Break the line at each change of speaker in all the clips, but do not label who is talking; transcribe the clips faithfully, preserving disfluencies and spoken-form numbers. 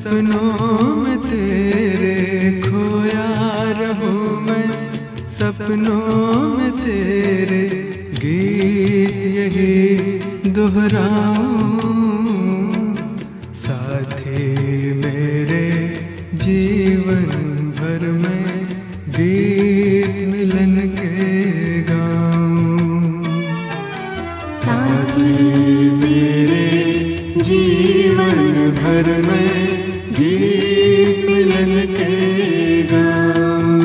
सपनों में तेरे खोया रहूं मैं, सपनों में तेरे गीत यही दोहराऊं। साथी मेरे जीवन भर में गीत मिलन के गाऊं।
साथी मेरे जीवन भर में गीत मिलन के गाऊं।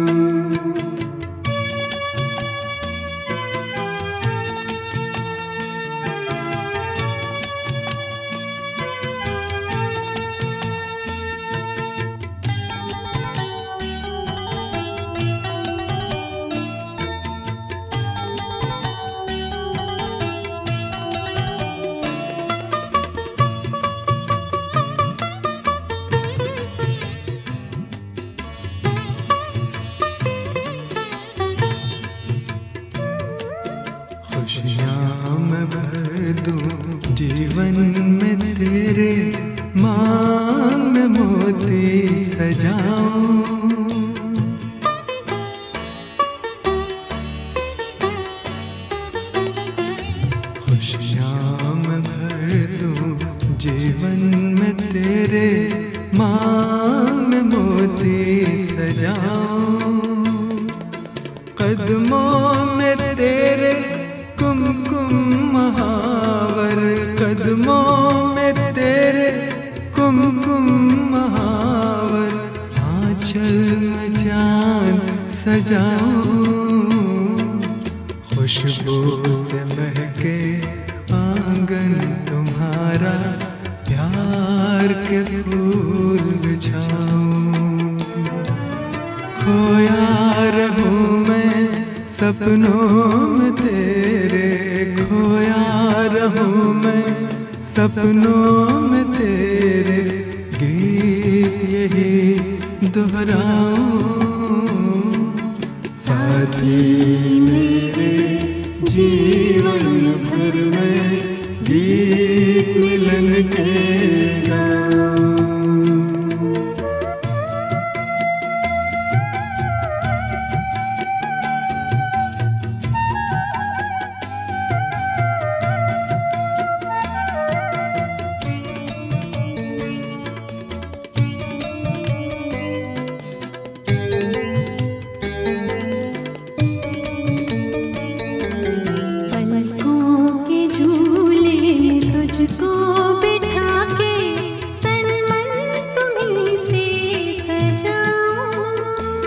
खुशियाँ मैं भर दूँ जीवन में तेरे, मांग में मोती सजाऊं। खुशियाँ मैं भर दूँ जीवन में तेरे, मांग में मोती सजाऊं। कदमों में तेरे कुमकुम महावर, कदमों में तेरे कुमकुम महावर। आंचल में चांद सजाऊं, खुशबू से महके आंगन तुम्हारा, प्यार के फूल बिछाऊं। खोया रहूं मैं सपनों में तेरे, खोया रहूं मैं सपनों में तेरे। गीत यही दोहराऊं।
साथी मेरे जीवन भर में गीत मिलन के गाऊं।
तुझको बिठा के तन मन तुम्हीं से सजाऊं।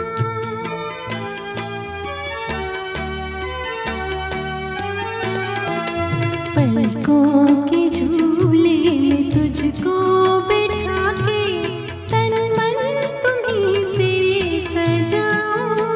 पलकों के झूले में तुझको बिठा के तन मन तुम्हीं से सजाऊं।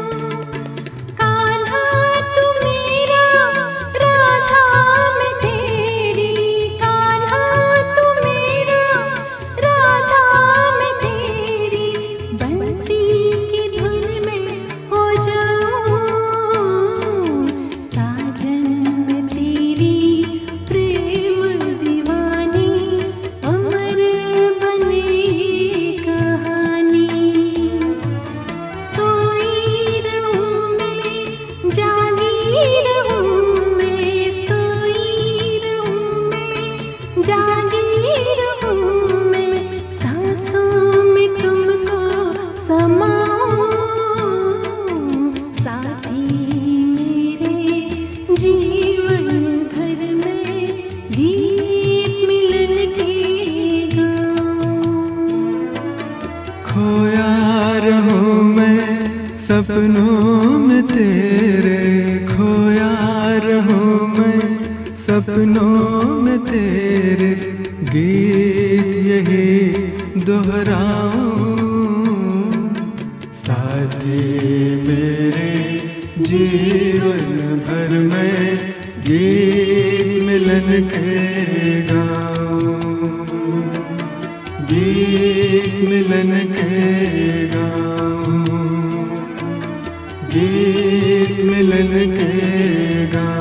कान्हा तू मेरा, राधा मैं तेरी, कान्हा तू मेरा, राधा मैं तेरी। बंसी की धुन में हो जाऊं, साजन मैं तेरी प्रेम दीवानी। अमर बने कहानी, सोई रहूं मैं, जागी रहूं मैं, सोई रहूं मैं, जागी रहूं मैं। सांसों में तुमको समाऊं। साथी मेरे जीवन भर में गीत मिलन के गाऊं।
खोया रहूं मैं सपनों में तेरे, खोया रहूं मैं सपनों में तेरे। गीत यही दोहराऊं। साथी मेरे जीवन भर में गीत मिलन के गाऊं। गीत मिलन के गाऊं, गीत मिलन के गाऊं।